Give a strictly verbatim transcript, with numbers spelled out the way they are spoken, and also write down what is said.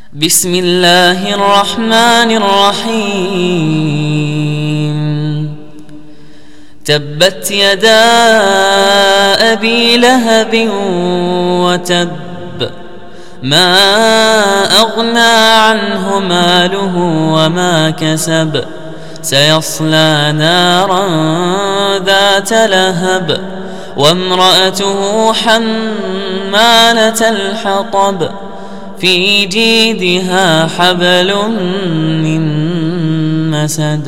بسم الله الرحمن الرحيم تبت يدا أبي لهب وتب ما أغنى عنه ماله وما كسب سيصلى نارا ذات لهب وامرأته حمالة الحطب في جيدها حبل من مسد